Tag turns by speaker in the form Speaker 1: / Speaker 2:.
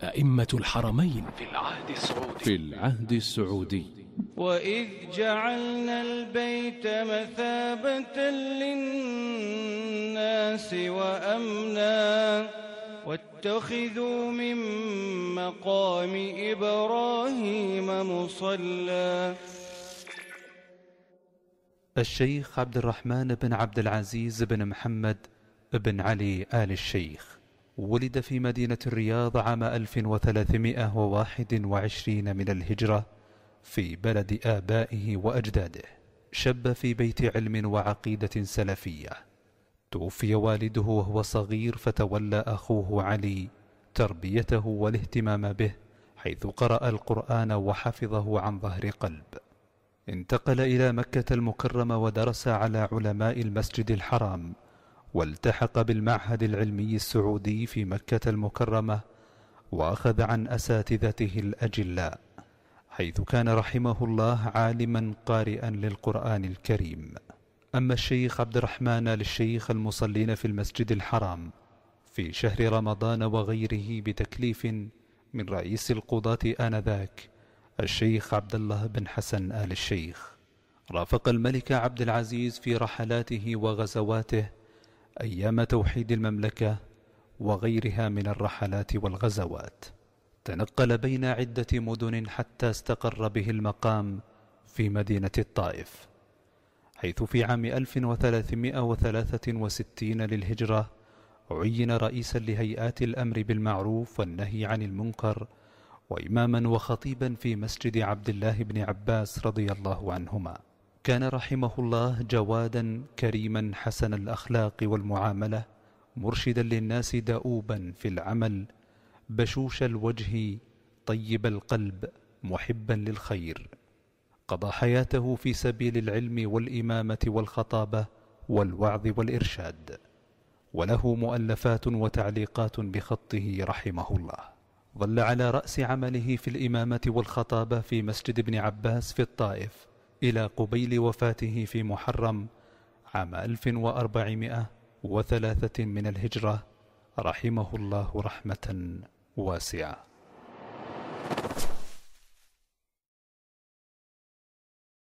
Speaker 1: أئمة الحرمين
Speaker 2: في العهد السعودي.
Speaker 3: وإذ جعلنا البيت مثابة للناس وأمنا واتخذوا من مقام إبراهيم مصلى.
Speaker 4: الشيخ عبد الرحمن بن عبد العزيز بن محمد بن علي آل الشيخ ولد في مدينة الرياض عام 1321 من الهجرة في بلد آبائه وأجداده. شب في بيت علم وعقيدة سلفية. توفي والده وهو صغير، فتولى أخوه علي تربيته والاهتمام به، حيث قرأ القرآن وحفظه عن ظهر قلب. انتقل إلى مكة المكرمة ودرس على علماء المسجد الحرام، والتحق بالمعهد العلمي السعودي في مكة المكرمة، وأخذ عن أساتذته الأجلاء، حيث كان رحمه الله عالما قارئا للقرآن الكريم. أما الشيخ عبد الرحمن للشيخ المصلين في المسجد الحرام في شهر رمضان وغيره بتكليف من رئيس القضاة آنذاك الشيخ عبد الله بن حسن آل الشيخ. رافق الملك عبد العزيز في رحلاته وغزواته أيام توحيد المملكة وغيرها من الرحلات والغزوات. تنقل بين عدة مدن حتى استقر به المقام في مدينة الطائف، حيث في عام 1363 للهجرة عين رئيسا لهيئات الأمر بالمعروف والنهي عن المنكر، وإماما وخطيبا في مسجد عبد الله بن عباس رضي الله عنهما. كان رحمه الله جوادا كريما حسن الأخلاق والمعاملة، مرشدا للناس دؤوبا في العمل، بشوش الوجه طيب القلب محبا للخير. قضى حياته في سبيل العلم والإمامة والخطابة والوعظ والإرشاد، وله مؤلفات وتعليقات بخطه رحمه الله. ظل على رأس عمله في الإمامة والخطابة في مسجد ابن عباس في الطائف إلى قبيل وفاته في محرم عام 1403 من الهجرة، رحمه الله رحمة واسعة.